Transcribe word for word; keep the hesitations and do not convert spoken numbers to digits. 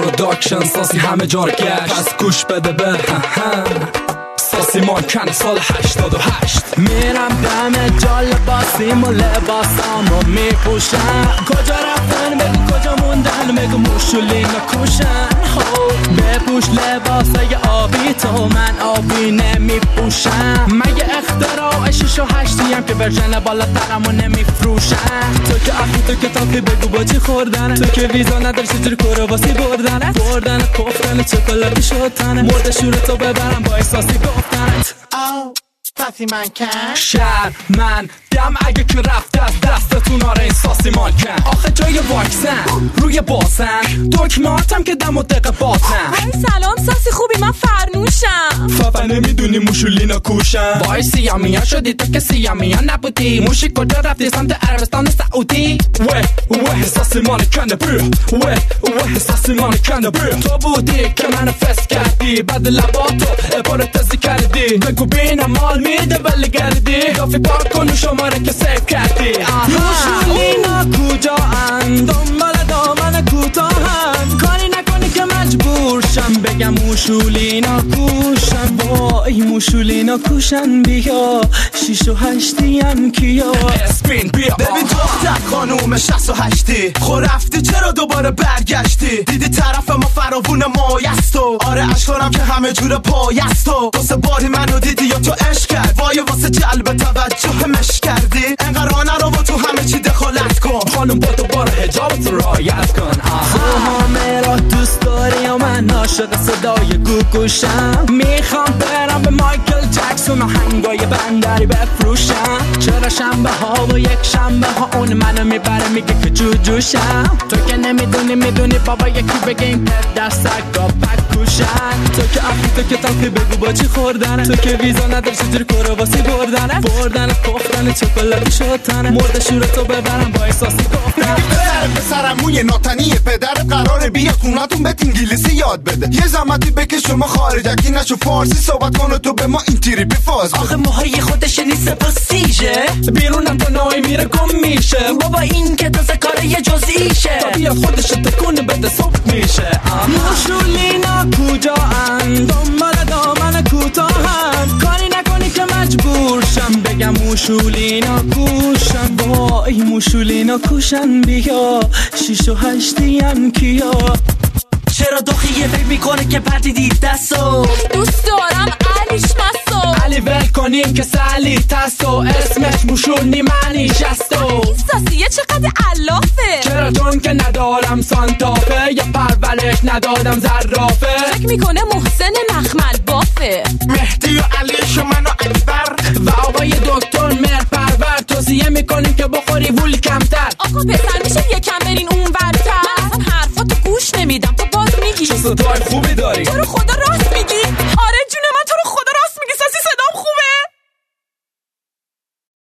پروداکشن ساسی همه جا رو گشت، پس گوش بده به ساسی مانکن سال هشتاد و هشت. میرم دم جا لباسیم و لباسامو میپوشم، کجا رفتن بگو کجا موندن، بگو موشولین و کوشن. بپوش لباسای آبی تو، من آبی نمیپوشم. مگه اختراع شش و هشتیم که ورژن بالاترمو نمیفروشم. تو که اخی تو که تاقی بگو با چی خوردنه، تو که ویزا نداری چجوری کرواسی بردنه، بردن کفتن چکلاتی شدنه، مرد شورتو ببرم با احساسی گفتنت. آو ساسی مانکن شهر من دم اگه که رفته از دستتون آره این ساسی مانکن. آخه جای واکسن روی باسن، دکماتم که دم و دقه باتن. ای سلام ساسی خوبی، من فرنوشم. فقط نمیدونی موشولینا کوشن. وای سیامیا شدی تو که سیامیا نبودی، موشی کجا رفتی سمت عربستان سعودی. وه وه ساسی مانکن برو، وه وه ساسی مانکن برو. تو بودی که منو فس کردی، بعد لباتو ابارتزی کردی، بگو بینم مال میده ولی گردی، دافی پاک کن شماره که سیف کردی. موشولینا کجا اند، دنبال دامن کوتاهن، کاری نکنی که مجبور شم بگم موشولینا کوشن. وای موشولینا کوشن، بیا شیش و هشتیم کیا اسپین بیا. ببین دختر خانوم شصت و هشتی، خو رفتی چرا دوباره برگشتی، دیدی طرف ما فراوون مایستو. آره اشکارم که همه جور پایستو، دو سه باری منو دیدی یا تو عشق کرد، وای واسه جلب توجه مش کردی، انقدر نرو و تو همه چی دخالت کن. خانم با دوباره حجابت رعایت کن. تو همه را دوست داری و من عاشق صدای گوگوشم، میخوام برم به مایکل جکسون و هنگای بندری بفروشم. چرا شنبه ها و یک شنبه ها اون منو میبره میگه که جو جوشم. تو که نمیدونی میدونی بابا یکی بگه این پد در سگا پک کوشن. تو که اخی تو که تاقی بگو با چی خوردنه، تو که ویزا نداری چجوری کرواسی بردنه، بردن کفتن چکلاتی شدنه، مرد شورتو ببرم با احساسی گفتن. پسر پسرم موی ناتنیه، پدرت قراره بیا خونتون بهت انگلیسی یاد بده، یه زحمتی بکش شما خارجکی نشو فارسی صحبت کن و تو به ما این تیری بفاز بده. آخه موهای خودش نیست پرسیژه، بیرونم تا نای میره گم میشه، بابا این که تازه کار یه جزئیشه، تا بیا خودش تکون بده صبح میشه. موشولینا کجا اند، دنبال دامن کوتاهن، کاری نکنی که مجبور شم بگم موشولینا کوشن. وای موشولینا کوشن، بیا شیش و هشتیم کیا. چرا دخیه فکر میکنه که پردیدی دستو، دوست دارم علیش مسو، علی ول کنیم که سالی تستو، اسمش موشونی معنی شستو. این ساسیه چقدر علافه، چرا چون که ندارم سانتافه، یا پرورش ندادم زرافه. فکر میکنه محسن مخمل بافه، مهدی و علیش و من و اکبر و آقای دکتر مهر پرور. توصیه میکنیم که بخوری وول کمتر. آقا پسر میشه یکم برین اون ورتر، من اصلا حرفاتو گوش نمیدم تو باز میگی. چه صدای خوبی داری، تو رو خدا راست میگی.